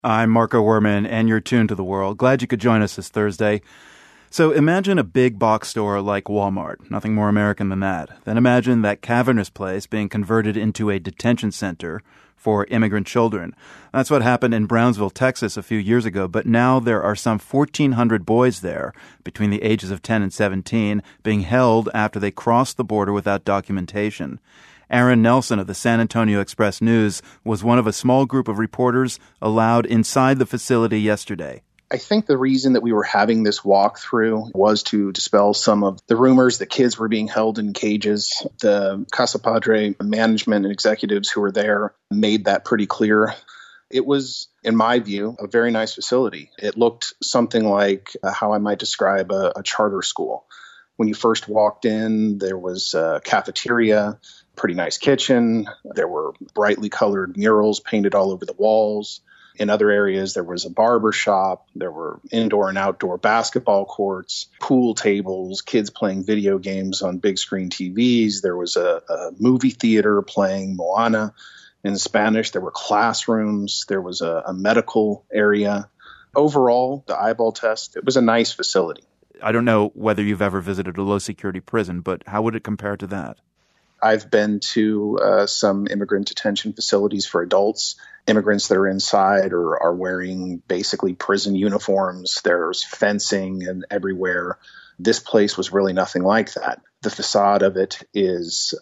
I'm Marco Werman, and you're tuned to The World. Glad you could join us this Thursday. So imagine a big box store like Walmart, nothing more American than that. Then imagine that cavernous place being converted into a detention center for immigrant children. That's what happened in Brownsville, Texas a few years ago, but now there are some 1,400 boys there between the ages of 10 and 17 being held after they crossed the border without documentation. Aaron Nelson of the San Antonio Express-News was one of a small group of reporters allowed inside the facility yesterday. I think the reason that we were having this walkthrough was to dispel some of the rumors that kids were being held in cages. The Casa Padre management and executives who were there made that pretty clear. It was, in my view, a very nice facility. It looked something like how I might describe a charter school. When you first walked in, there was a cafeteria, pretty nice kitchen. There were brightly colored murals painted all over the walls. In other areas, there was a barber shop. There were indoor and outdoor basketball courts, pool tables, kids playing video games on big screen TVs. There was a movie theater playing Moana in Spanish. There were classrooms. There was a medical area. Overall, the eyeball test, it was a nice facility. I don't know whether you've ever visited a low-security prison, but how would it compare to that? I've been to some immigrant detention facilities for adults. Immigrants that are inside are wearing basically prison uniforms. There's fencing and everywhere. This place was really nothing like that. The facade of it is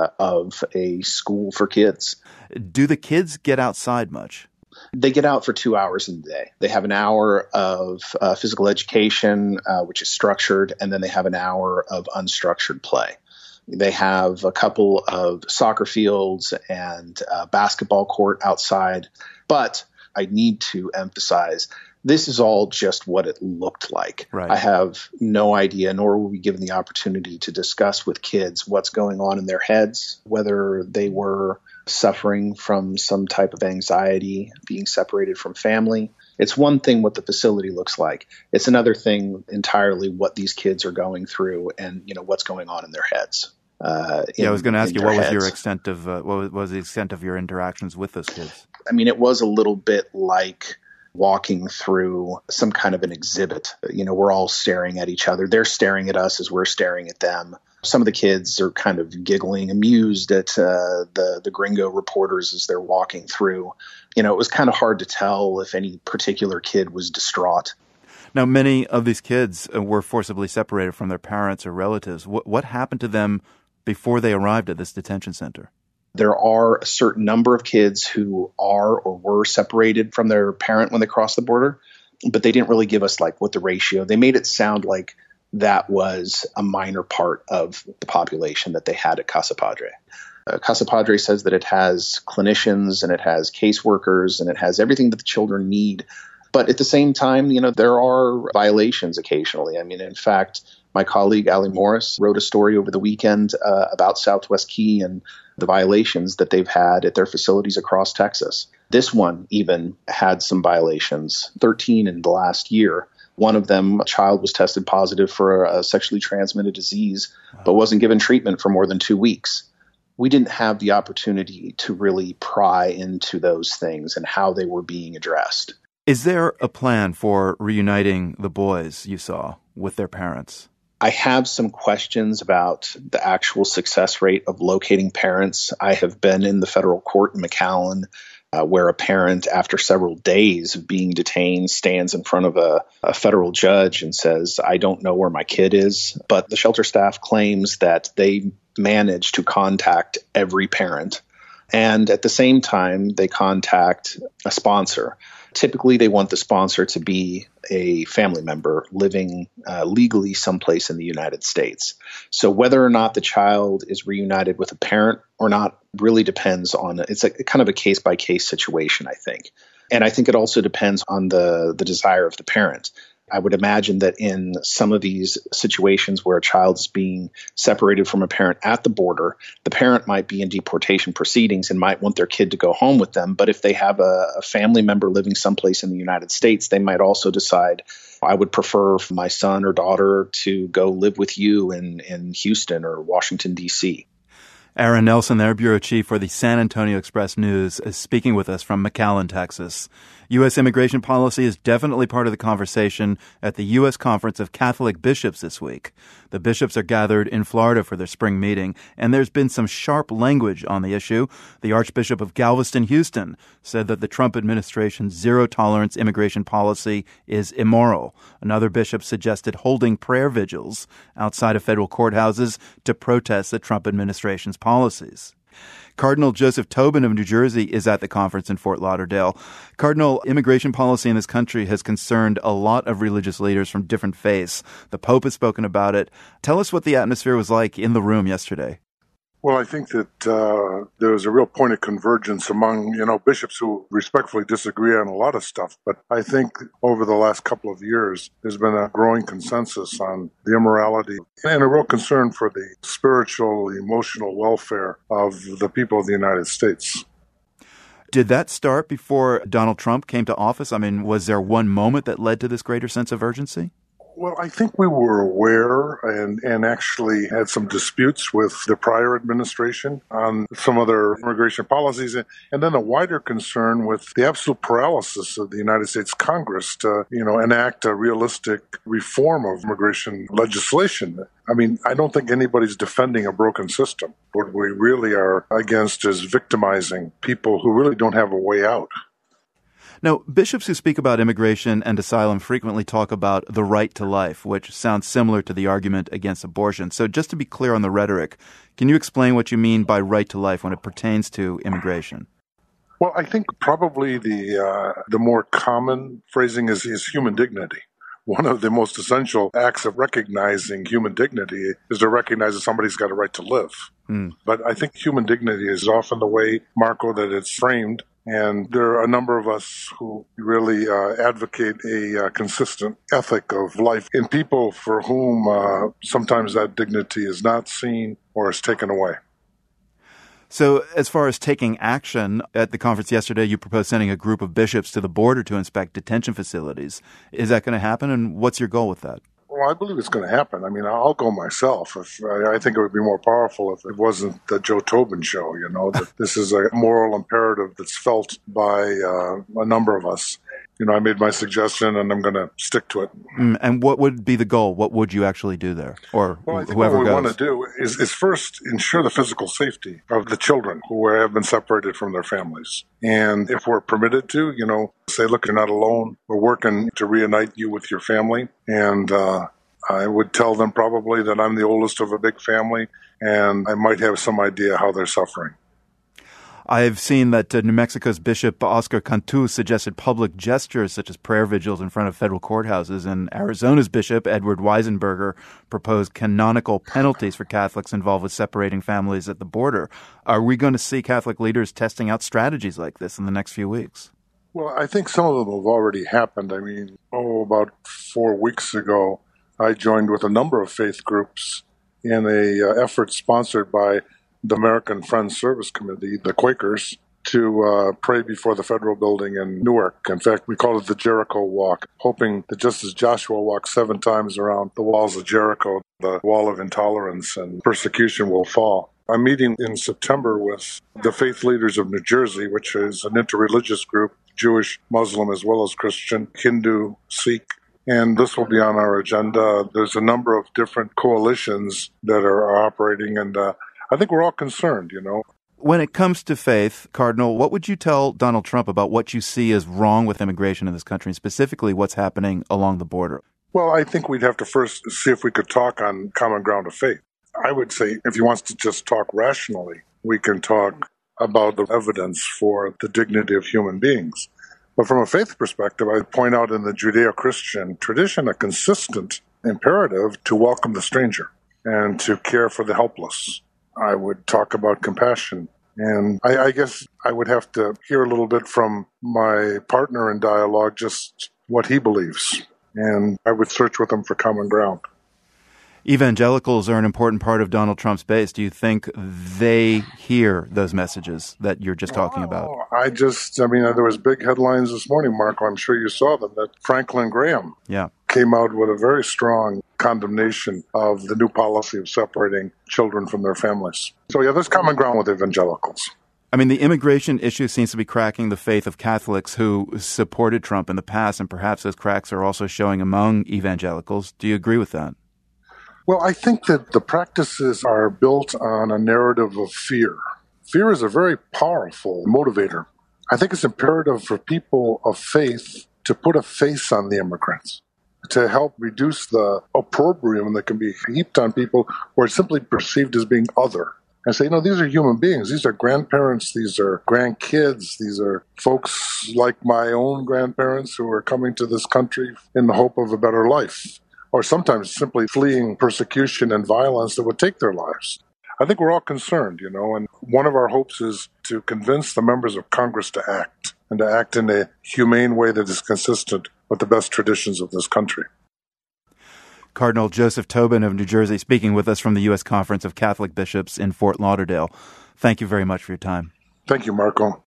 of a school for kids. Do the kids get outside much? They get out for 2 hours in the day. They have an hour of physical education, which is structured, and then they have an hour of unstructured play. They have a couple of soccer fields and a basketball court outside. But I need to emphasize, this is all just what it looked like. Right. I have no idea, nor were we given the opportunity to discuss with kids what's going on in their heads, whether they were suffering from some type of anxiety, being separated from family. It's one thing what the facility looks like. It's another thing entirely what these kids are going through and, what's going on in their heads. I was going to ask you, what was your extent of what was the extent of your interactions with those kids? I mean, it was a little bit like walking through some kind of an exhibit. We're all staring at each other. They're staring at us as we're staring at them. Some of the kids are kind of giggling, amused at the gringo reporters as they're walking through. It was kind of hard to tell if any particular kid was distraught. Now, many of these kids were forcibly separated from their parents or relatives. What happened to them before they arrived at this detention center? There are a certain number of kids who are or were separated from their parent when they crossed the border, but they didn't really give us what the ratio. They made it sound like that was a minor part of the population that they had at Casa Padre. Casa Padre says that it has clinicians and it has caseworkers and it has everything that the children need. But at the same time, there are violations occasionally. I mean, in fact, my colleague, Ali Morris, wrote a story over the weekend about Southwest Key and the violations that they've had at their facilities across Texas. This one even had some violations, 13 in the last year. One of them, a child was tested positive for a sexually transmitted disease, but wasn't given treatment for more than 2 weeks. We didn't have the opportunity to really pry into those things and how they were being addressed. Is there a plan for reuniting the boys you saw with their parents? I have some questions about the actual success rate of locating parents. I have been in the federal court in McAllen where a parent, after several days of being detained, stands in front of a federal judge and says, "I don't know where my kid is." But the shelter staff claims that they managed to contact every parent. And at the same time, they contact a sponsor. Typically, they want the sponsor to be a family member living legally someplace in the United States. So whether or not the child is reunited with a parent or not really depends on, it's kind of a case-by-case situation, I think. And I think it also depends on the desire of the parent. I would imagine that in some of these situations where a child is being separated from a parent at the border, the parent might be in deportation proceedings and might want their kid to go home with them. But if they have a family member living someplace in the United States, they might also decide, I would prefer for my son or daughter to go live with you in Houston or Washington, D.C. Aaron Nelson, their bureau chief for the San Antonio Express-News, is speaking with us from McAllen, Texas. U.S. immigration policy is definitely part of the conversation at the U.S. Conference of Catholic Bishops this week. The bishops are gathered in Florida for their spring meeting, and there's been some sharp language on the issue. The Archbishop of Galveston, Houston, said that the Trump administration's zero-tolerance immigration policy is immoral. Another bishop suggested holding prayer vigils outside of federal courthouses to protest the Trump administration's policies. Cardinal Joseph Tobin of New Jersey is at the conference in Fort Lauderdale. Cardinal, immigration policy in this country has concerned a lot of religious leaders from different faiths. The Pope has spoken about it. Tell us what the atmosphere was like in the room yesterday. Well, I think that there was a real point of convergence among, bishops who respectfully disagree on a lot of stuff. But I think over the last couple of years, there's been a growing consensus on the immorality and a real concern for the spiritual, emotional welfare of the people of the United States. Did that start before Donald Trump came to office? I mean, was there one moment that led to this greater sense of urgency? Well, I think we were aware and actually had some disputes with the prior administration on some of their immigration policies, and then a wider concern with the absolute paralysis of the United States Congress to, enact a realistic reform of immigration legislation. I mean, I don't think anybody's defending a broken system. What we really are against is victimizing people who really don't have a way out. Now, bishops who speak about immigration and asylum frequently talk about the right to life, which sounds similar to the argument against abortion. So just to be clear on the rhetoric, can you explain what you mean by right to life when it pertains to immigration? Well, I think probably the more common phrasing is human dignity. One of the most essential acts of recognizing human dignity is to recognize that somebody's got a right to live. But I think human dignity is often the way, Marco, that it's framed. And there are a number of us who really advocate a consistent ethic of life in people for whom sometimes that dignity is not seen or is taken away. So as far as taking action, at the conference yesterday, you proposed sending a group of bishops to the border to inspect detention facilities. Is that going to happen, and what's your goal with that? Well, I believe it's going to happen. I mean, I'll go myself. I think it would be more powerful if it wasn't the Joe Tobin show, that this is a moral imperative that's felt by a number of us. I made my suggestion, and I'm going to stick to it. And what would be the goal? What would you actually do there? Or well, I think whoever what we goes? want to do is first ensure the physical safety of the children who have been separated from their families. And if we're permitted to, say, look, you're not alone. We're working to reunite you with your family. And I would tell them probably that I'm the oldest of a big family, and I might have some idea how they're suffering. I've seen that New Mexico's Bishop Oscar Cantu suggested public gestures such as prayer vigils in front of federal courthouses, and Arizona's Bishop Edward Weisenberger proposed canonical penalties for Catholics involved with separating families at the border. Are we going to see Catholic leaders testing out strategies like this in the next few weeks? Well, I think some of them have already happened. I mean, about 4 weeks ago, I joined with a number of faith groups in a effort sponsored by the American Friends Service Committee, the Quakers, to pray before the federal building in Newark. In fact, we called it the Jericho Walk, hoping that just as Joshua walked 7 times around the walls of Jericho, the wall of intolerance and persecution will fall. I'm meeting in September with the faith leaders of New Jersey, which is an interreligious group, Jewish, Muslim, as well as Christian, Hindu, Sikh. And this will be on our agenda. There's a number of different coalitions that are operating, and I think we're all concerned, When it comes to faith, Cardinal, what would you tell Donald Trump about what you see as wrong with immigration in this country, and specifically what's happening along the border? Well, I think we'd have to first see if we could talk on common ground of faith. I would say if he wants to just talk rationally, we can talk about the evidence for the dignity of human beings. But from a faith perspective, I point out in the Judeo-Christian tradition a consistent imperative to welcome the stranger and to care for the helpless. I would talk about compassion. And I guess I would have to hear a little bit from my partner in dialogue just what he believes. And I would search with him for common ground. Evangelicals are an important part of Donald Trump's base. Do you think they hear those messages that you're just talking about? There was big headlines this morning, Marco. I'm sure you saw them, that Franklin Graham came out with a very strong condemnation of the new policy of separating children from their families. So, there's common ground with evangelicals. I mean, the immigration issue seems to be cracking the faith of Catholics who supported Trump in the past, and perhaps those cracks are also showing among evangelicals. Do you agree with that? Well, I think that the practices are built on a narrative of fear. Fear is a very powerful motivator. I think it's imperative for people of faith to put a face on the immigrants, to help reduce the opprobrium that can be heaped on people who are simply perceived as being other. And say, these are human beings. These are grandparents. These are grandkids. These are folks like my own grandparents who are coming to this country in the hope of a better life, or sometimes simply fleeing persecution and violence that would take their lives. I think we're all concerned, and one of our hopes is to convince the members of Congress to act, and to act in a humane way that is consistent with the best traditions of this country. Cardinal Joseph Tobin of New Jersey speaking with us from the U.S. Conference of Catholic Bishops in Fort Lauderdale. Thank you very much for your time. Thank you, Marco.